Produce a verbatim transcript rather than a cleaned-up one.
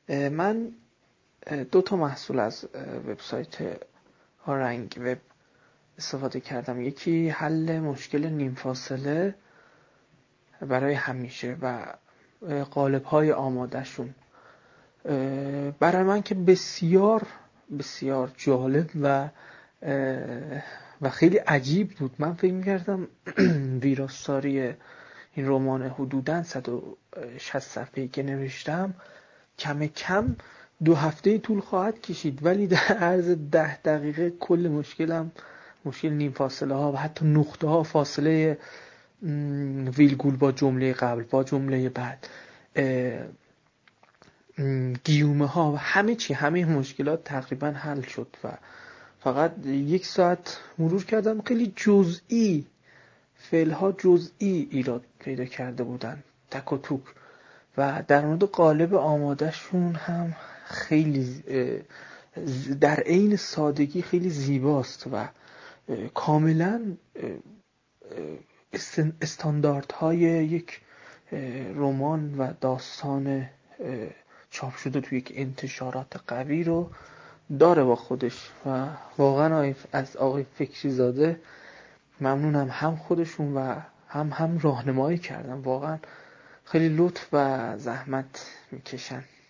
من دو تا محصول از وبسایت آرنگ وب استفاده کردم. یکی حل مشکل نیم فاصله برای همیشه و قالب‌های آماده‌شون. برای من که بسیار بسیار جالب و و خیلی عجیب بود. من فکر می‌کردم ویراستاری این رمان حدوداً صد و شصت صفحه‌ای که نوشتم کم کم دو هفته طول خواهد کشید، ولی در عرض ده دقیقه کل مشکلم، مشکل نیم فاصله ها و حتی نقطه ها، فاصله ویلگول با جمله قبل با جمله بعد، گیومه ها و همه چی، همه مشکلات تقریبا حل شد و فقط یک ساعت مرور کردم. خیلی جزئی، فعلها جزئی ایراد پیدا کرده بودن، تک و توک، و در مورد قالب آماده شون هم خیلی در عین سادگی خیلی زیباست و کاملا استانداردهای یک رمان و داستان چاپ شده توی یک انتشارات قوی رو داره با خودش و واقعا از آقای فکری زاده ممنونم. هم خودشون و هم هم راهنمایی کردن، واقعا خیلی لطف و زحمت میکشن.